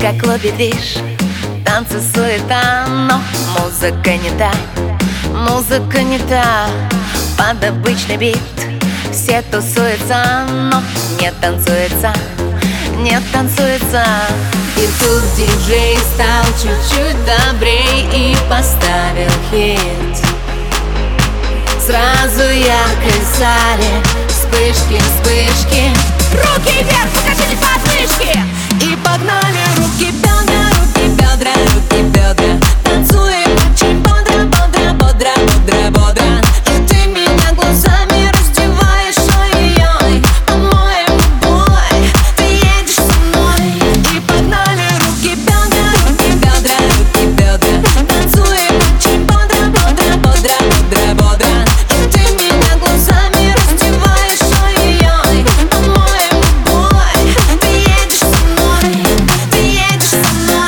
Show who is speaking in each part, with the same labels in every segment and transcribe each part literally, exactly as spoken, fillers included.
Speaker 1: как клубе движ, танцы, суета, но музыка не та, музыка не та. Под обычный бит все тусуются, но не танцуется, не танцуется. И тут диджей стал чуть-чуть добрей и поставил хит. Сразу яркой зале вспышки, вспышки.
Speaker 2: Руки вверх, покажите подмышки.
Speaker 1: И погнали руки, бедра, руки, бедра, руки, бедра. Танцуем очень бодро, бодро, бодро, бодро, бодро. И ты меня глазами раздеваешь, ой-ой-ой. По-моему, бой, ты едешь со мной. И погнали руки, бедра, руки, бедра, руки, бедра. Танцуем очень бодро, бодро, бодро, бодро, бодро. И ты меня глазами раздеваешь, ой-ой-ой. По-моему, бой, ты едешь со мной. Ты едешь со мной.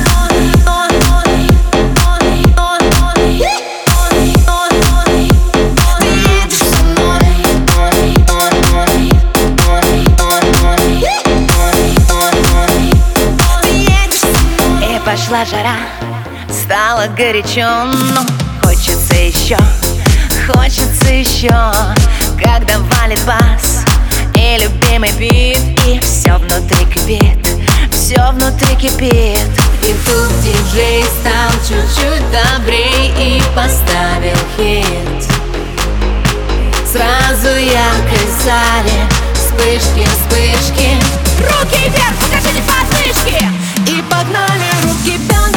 Speaker 1: И пошла жара, стало горячо, но хочется еще, хочется еще. Когда валит бас и любимый бит, и все внутри кипит, все внутри кипит. И тут диджей стал чуть-чуть добрей и поставил хит. Сразу яркой зале вспышки, вспышки.
Speaker 2: Руки вверх, покажите подмышки.
Speaker 1: И погнали руки, бедра.